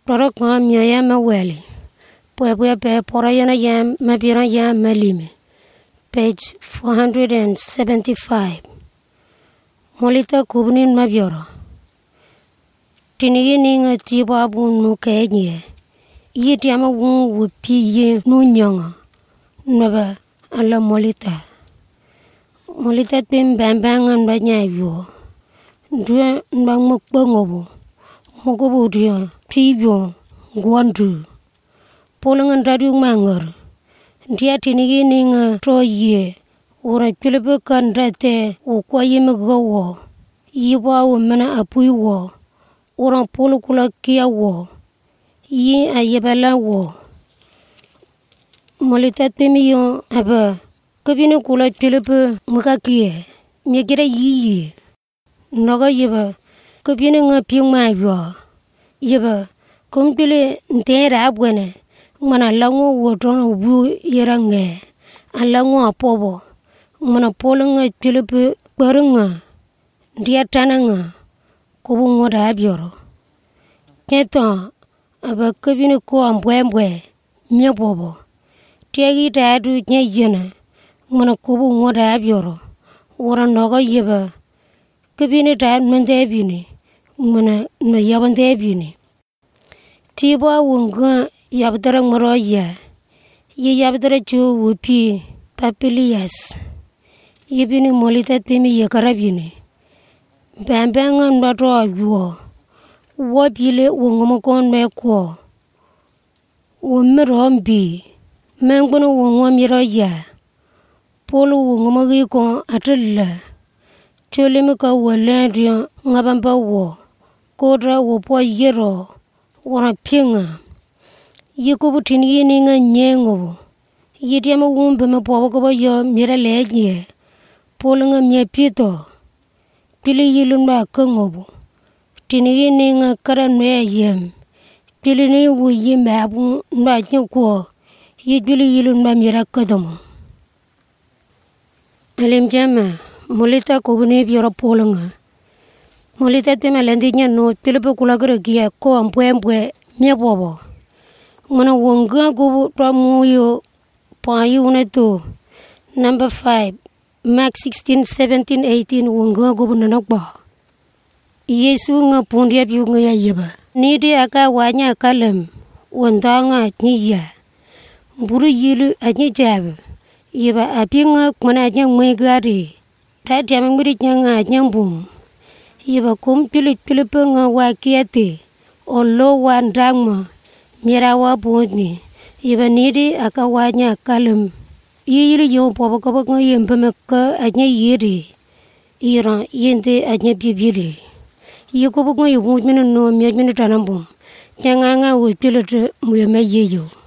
Toro kwa mia ya maweli. Pwe pe pora yana ya mapira ya malime. Page 475. Molita kubnin mabioro. Tinigi ninga tiba bun no kenye. Yiti ama wun wupi ye no nyanga. Naba ala molita. Molita pim bambangan banya yo. Dua nbang mukbangobo. Mogobo dia tibyo gwandu. Polangan radu mangar. Dia tinigi ninga troye. Ora chulebe kandrate ukwa yimagawo. Iwa wamana apui wo. Ora polukula kia wo. Yi ayebala wo. Molita temi yo aba. Kabine kula chulebe makakie. Nyekira yi. Naga yeba. Kabine nga piyong maaywa. Yeba. Kumpile ntera abwane. Mana lango wotono wu yerange. Alango apobo. Mana polanga chulebe baranga. Dia tananga. Kubu ngoda abioro. Keto. Aba kabine ko ambwembwe. Myabobo. Tiagi taadu nye yena. Mana kubu ngoda abioro. Ora naga yeba. Kabine taad mende abini. Mana na yabande abini. Tiba wunga yabdara maroya. Ye yabdara chu wupi papilias. Yebini molita temi yakarabini. Bambanga ndato ajuo. Wapile wungamakon mekwo. Wumirombi. Mengbono wungamiroya. Polo wungamagiko atilla. Cholimika walendia ngabamba wo. Kodra wopo yero. Wana pinga. Yikubu tini yini nga nyengo. Yiti ama wumbe mapowa kaba yo mira leje. Polo nga mia pito. Pili yilunba kangobo. Tini yini nga karanwe yem. Pili ni wuyi mabu nba nyukwo. Yijuli yilunba mira kadomo. Alim jama. Molita kubuni bioro polo nga. Molita tema landinya no pilipo kulagara kia ko ambwe mia bobo. Mana wonga kubu tramuyo payu unetu. Number 5. Mark 16, 17, 18 wonga kubu nanakba. Yesu nga pundia biu nga yaba. Nidi aka wanya kalem. Wandanga nyiya. Buru yilu anyi jabu. Yaba api nga kumana anya mwegari. Tati ya mingwiri nyanga nyambum. Yeba kum pilipe nga wakiate. Olo wandangma. Mira wabuni. Yeba nidi aka wanya kalem. Yili yung popo nga yempeme ka anya yiri. Ira yente anya bibiri. Yikubu nga yung mujmina no miyajmina tanambum. Nyanga nga wipilite muyame yeyo.